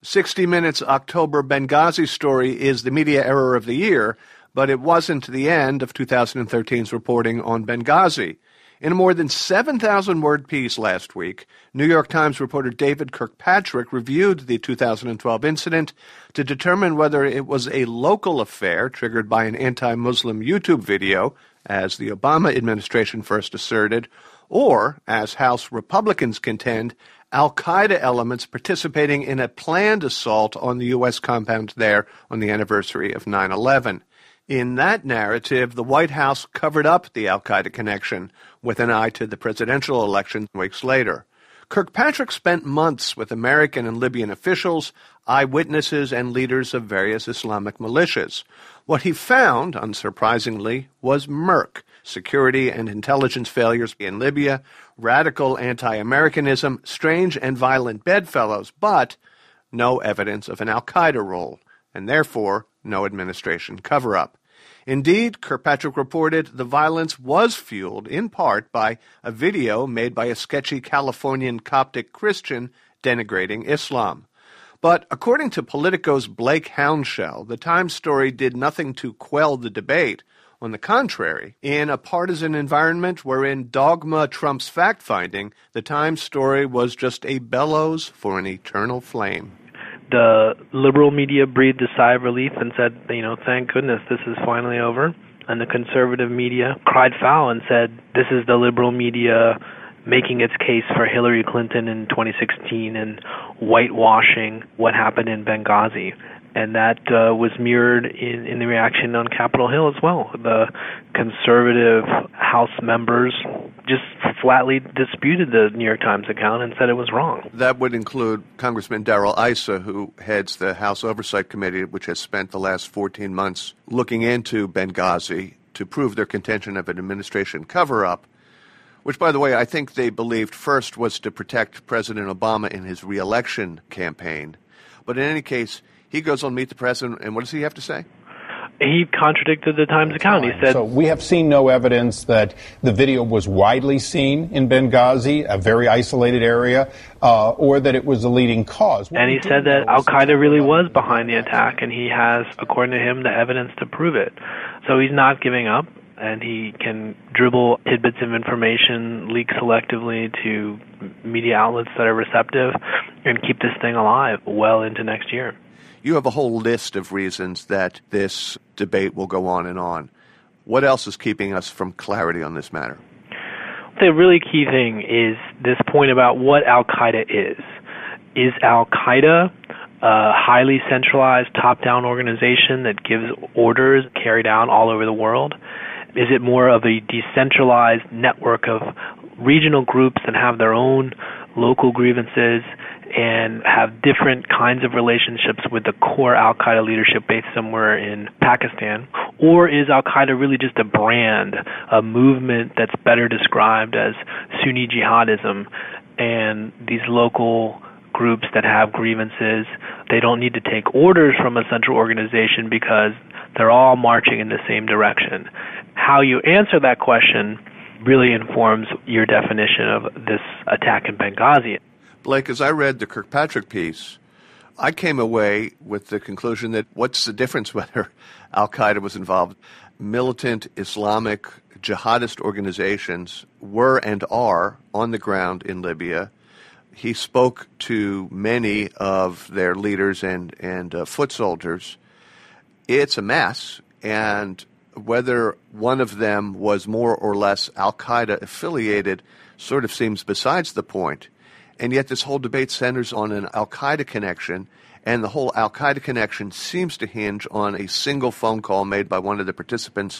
60 Minutes' October Benghazi story is the media error of the year, but it wasn't the end of 2013's reporting on Benghazi. In a more than 7,000-word piece last week, New York Times reporter David Kirkpatrick reviewed the 2012 incident to determine whether it was a local affair triggered by an anti-Muslim YouTube video, as the Obama administration first asserted, or, as House Republicans contend, al-Qaeda elements participating in a planned assault on the U.S. compound there on the anniversary of 9/11. In that narrative, the White House covered up the al-Qaeda connection with an eye to the presidential election weeks later. Kirkpatrick spent months with American and Libyan officials, eyewitnesses, and leaders of various Islamic militias. What he found, unsurprisingly, was murk, security and intelligence failures in Libya, radical anti-Americanism, strange and violent bedfellows, but no evidence of an al-Qaeda role, and therefore no administration cover-up. Indeed, Kirkpatrick reported the violence was fueled in part by a video made by a sketchy Californian Coptic Christian denigrating Islam. But according to Politico's Blake Hounshell, the Times story did nothing to quell the debate. On the contrary, in a partisan environment wherein dogma trumps fact-finding, the Times story was just a bellows for an eternal flame. The liberal media breathed a sigh of relief and said, thank goodness this is finally over. And the conservative media cried foul and said, this is the liberal media making its case for Hillary Clinton in 2016 and whitewashing what happened in Benghazi. And that was mirrored in the reaction on Capitol Hill as well. The conservative House members just flatly disputed the New York Times account and said it was wrong. That would include Congressman Darrell Issa, who heads the House Oversight Committee, which has spent the last 14 months looking into Benghazi to prove their contention of an administration cover-up, which, by the way, I think they believed first was to protect President Obama in his re-election campaign. But in any case, he goes on Meet the Press, and what does he have to say? He contradicted the Times account. He said, so we have seen no evidence that the video was widely seen in Benghazi, a very isolated area, or that it was a leading cause. And he said that al-Qaeda really was behind the attack, and he has, according to him, the evidence to prove it. So he's not giving up, and he can dribble tidbits of information, leak selectively to media outlets that are receptive, and keep this thing alive well into next year. You have a whole list of reasons that this debate will go on and on. What else is keeping us from clarity on this matter? The really key thing is this point about what al-Qaeda is. Is al-Qaeda a highly centralized top-down organization that gives orders carried out all over the world? Is it more of a decentralized network of regional groups that have their own local grievances and have different kinds of relationships with the core al-Qaeda leadership based somewhere in Pakistan? Or is al-Qaeda really just a brand, a movement that's better described as Sunni jihadism, and these local groups that have grievances, they don't need to take orders from a central organization because they're all marching in the same direction? How you answer that question really informs your definition of this attack in Benghazi. Blake, as I read the Kirkpatrick piece, I came away with the conclusion that what's the difference whether al-Qaeda was involved? Militant Islamic jihadist organizations were and are on the ground in Libya. He spoke to many of their leaders and foot soldiers. It's a mess, and whether one of them was more or less al-Qaeda affiliated sort of seems besides the point. And yet this whole debate centers on an al-Qaeda connection, and the whole al-Qaeda connection seems to hinge on a single phone call made by one of the participants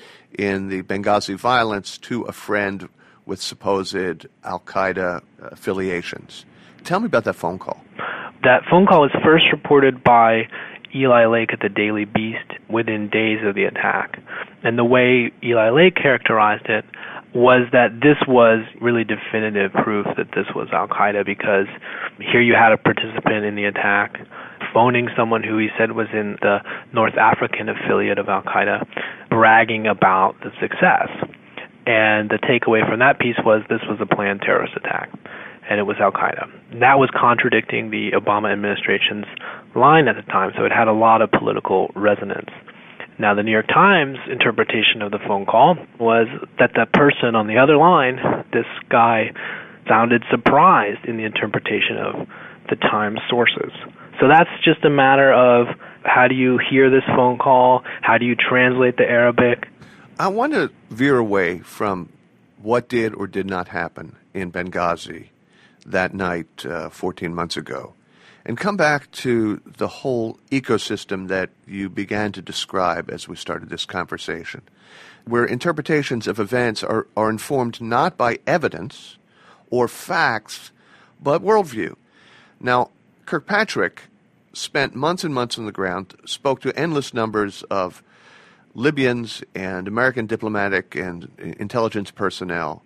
in the Benghazi violence to a friend with supposed al-Qaeda affiliations. Tell me about that phone call. That phone call was first reported by Eli Lake at the Daily Beast within days of the attack. And the way Eli Lake characterized it was that this was really definitive proof that this was al-Qaeda, because here you had a participant in the attack phoning someone who he said was in the North African affiliate of al-Qaeda, bragging about the success. And the takeaway from that piece was this was a planned terrorist attack. and it was al-Qaeda. That was contradicting the Obama administration's line at the time, so it had a lot of political resonance. Now, the New York Times interpretation of the phone call was that the person on the other line, this guy, sounded surprised in the interpretation of the Times sources. So that's just a matter of how do you hear this phone call? How do you translate the Arabic? I want to veer away from what did or did not happen in Benghazi that night 14 months ago and come back to the whole ecosystem that you began to describe as we started this conversation, where interpretations of events are informed not by evidence or facts, but worldview. Now, Kirkpatrick spent months and months on the ground, spoke to endless numbers of Libyans and American diplomatic and intelligence personnel,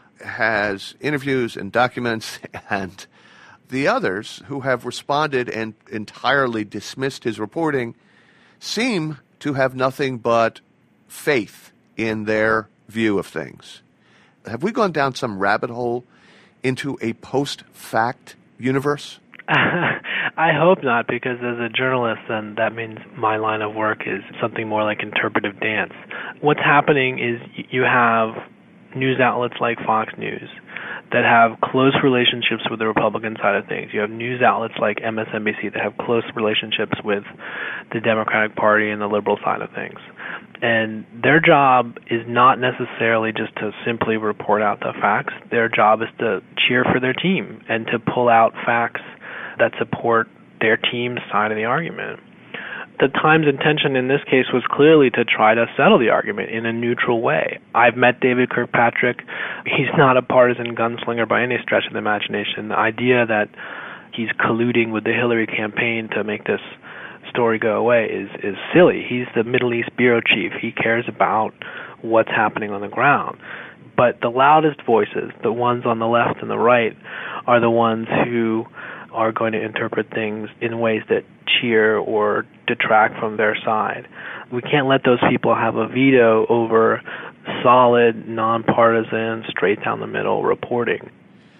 has interviews and documents, and the others who have responded and entirely dismissed his reporting seem to have nothing but faith in their view of things. Have we gone down some rabbit hole into a post-fact universe? I hope not, because as a journalist, then that means my line of work is something more like interpretive dance. What's happening is you have news outlets like Fox News that have close relationships with the Republican side of things. You have news outlets like MSNBC that have close relationships with the Democratic Party and the liberal side of things. And their job is not necessarily just to simply report out the facts. Their job is to cheer for their team and to pull out facts that support their team's side of the argument. The Times' intention in this case was clearly to try to settle the argument in a neutral way. I've met David Kirkpatrick. He's not a partisan gunslinger by any stretch of the imagination. The idea that he's colluding with the Hillary campaign to make this story go away is silly. He's the Middle East bureau chief. He cares about what's happening on the ground. But the loudest voices, the ones on the left and the right, are the ones who are going to interpret things in ways that cheer or detract from their side. We can't let those people have a veto over solid, nonpartisan, straight-down-the-middle reporting.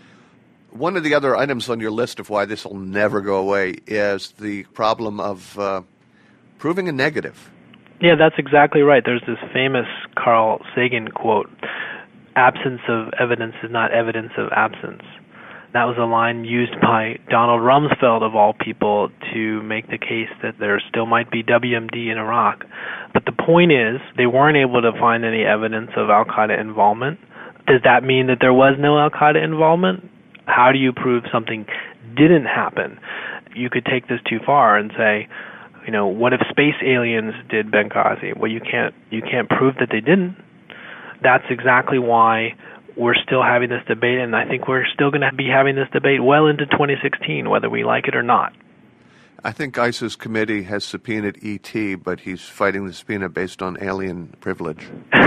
One of the other items on your list of why this will never go away is the problem of proving a negative. Yeah, that's exactly right. There's this famous Carl Sagan quote, "Absence of evidence is not evidence of absence." That was a line used by Donald Rumsfeld, of all people, to make the case that there still might be WMD in Iraq. But the point is, they weren't able to find any evidence of al-Qaeda involvement. Does that mean that there was no al-Qaeda involvement? How do you prove something didn't happen? You could take this too far and say, what if space aliens did Benghazi? Well, you can't prove that they didn't. That's exactly why we're still having this debate, and I think we're still going to be having this debate well into 2016, whether we like it or not. I think ICE's committee has subpoenaed E.T., but he's fighting the subpoena based on alien privilege.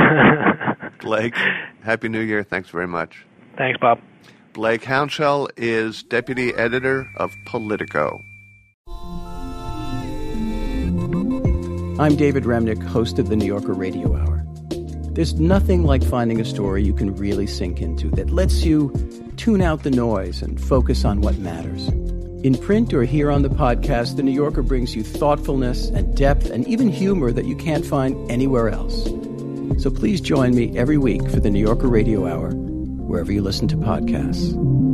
Blake, Happy New Year. Thanks very much. Thanks, Bob. Blake Hounshell is deputy editor of Politico. I'm David Remnick, host of the New Yorker Radio Hour. There's nothing like finding a story you can really sink into that lets you tune out the noise and focus on what matters. In print or here on the podcast, The New Yorker brings you thoughtfulness and depth and even humor that you can't find anywhere else. So please join me every week for the New Yorker Radio Hour, wherever you listen to podcasts.